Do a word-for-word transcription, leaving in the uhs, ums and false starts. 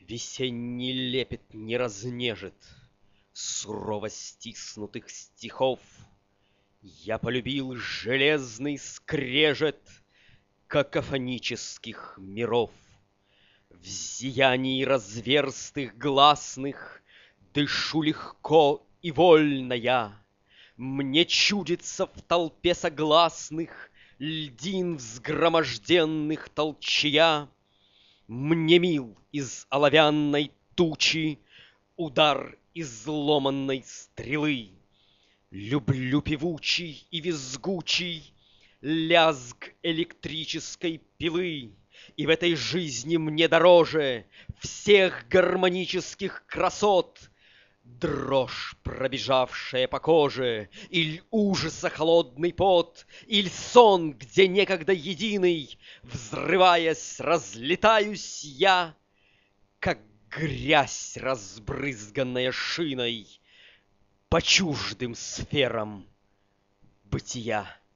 Весенний лепет не разнежит Сурово стиснутых стихов. Я полюбил железный скрежет Какофонических миров. В зиянии разверстых гласных Дышу легко и вольно я. Мне чудится в толпе согласных Льдин взгроможденных толчья. Мне мил из оловянной тучи Удар изломанной стрелы. Люблю певучий и визгучий Лязг электрической пилы. И в этой жизни мне дороже Всех гармонических красот Дрожь, пробежавшая по коже, Иль ужаса холодный пот, Иль сон, где некогда единый, Взрываясь, разлетаюсь я, Как грязь, разбрызганная шиной, По чуждым сферам бытия.